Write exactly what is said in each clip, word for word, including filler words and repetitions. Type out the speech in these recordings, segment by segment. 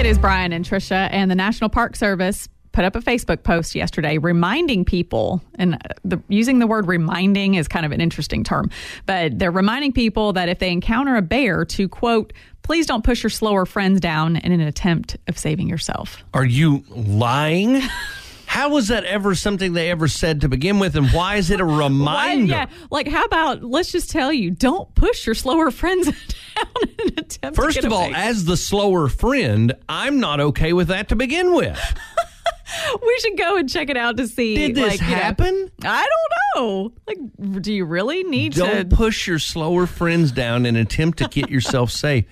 It is Brian and Tricia, and the National Park Service put up a Facebook post yesterday reminding people, and the, using the word reminding is kind of an interesting term, but they're reminding people that if they encounter a bear to, quote, please don't push your slower friends down in an attempt of saving yourself. Are you lying? How was that ever something they ever said to begin with, and why is it a reminder? Why, yeah, like how about, let's just tell you, don't push your slower friends down in an attempt First to get of all, away. as the slower friend, I'm not okay with that to begin with. We should go and check it out to see. Did this like, you know, happen? I don't know. Like, do you really need Don't to push your slower friends down in an attempt to get yourself safe.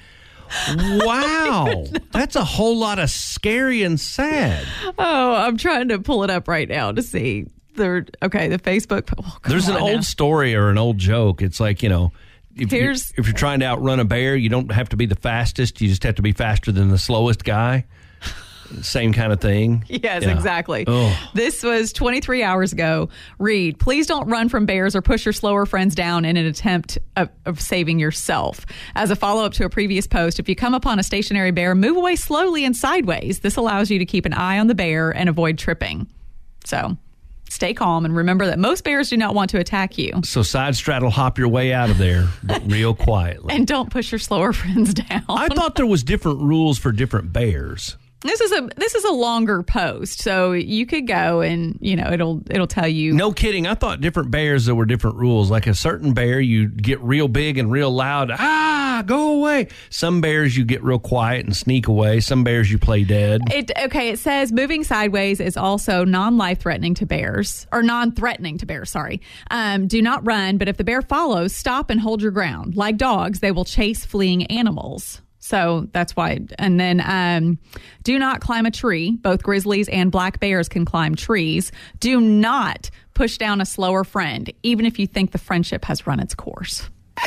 Wow. That's a whole lot of scary and sad. Oh, I'm trying to pull it up right now to see. The okay, the Facebook. Oh, There's an old now. story or an old joke. It's like, you know, if you're, Here's- if you're trying to outrun a bear, you don't have to be the fastest. You just have to be faster than the slowest guy. Same kind of thing. Yes, Yeah. exactly. Ugh. This was twenty-three hours ago. Read, please don't run from bears or push your slower friends down in an attempt of, of saving yourself. As a follow-up to a previous post, if you come upon a stationary bear, move away slowly and sideways. This allows you to keep an eye on the bear and avoid tripping. So stay calm and remember that most bears do not want to attack you. So side straddle hop your way out of there but real quietly. And don't push your slower friends down. I thought there was different rules for different bears. This is a this is a longer post, so you could go and you know it'll it'll tell you. No kidding. I thought different bears there were different rules. Like a certain bear, you get real big and real loud. Ah, go away. Some bears you get real quiet and sneak away. Some bears you play dead. It okay. It says moving sideways is also non-life threatening to bears, or non-threatening to bears. Sorry. Um, do not run, but if the bear follows, stop and hold your ground. Like dogs, they will chase fleeing animals. So that's why. And then um, do not climb a tree. Both grizzlies and black bears can climb trees. Do not push down a slower friend, even if you think the friendship has run its course.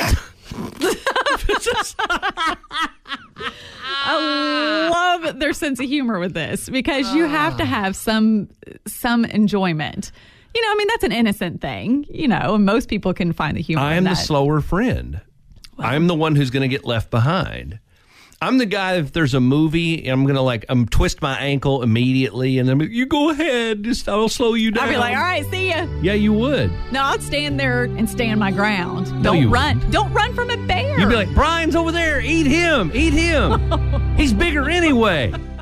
I love their sense of humor with this because you have to have some some enjoyment. You know, I mean, that's an innocent thing, you know, and most people can find the humor I in am the that. slower friend. I'm the one who's going to get left behind. I'm the guy, if there's a movie, I'm going to like, I'm twist my ankle immediately, and then you go ahead, just I'll slow you down. I'd be like, all right, see ya. Yeah, you would. No, I'd stand there and stand my ground. No, Don't you run. Don't run from a bear. You'd be like, Brian's over there. Eat him. Eat him. He's bigger anyway.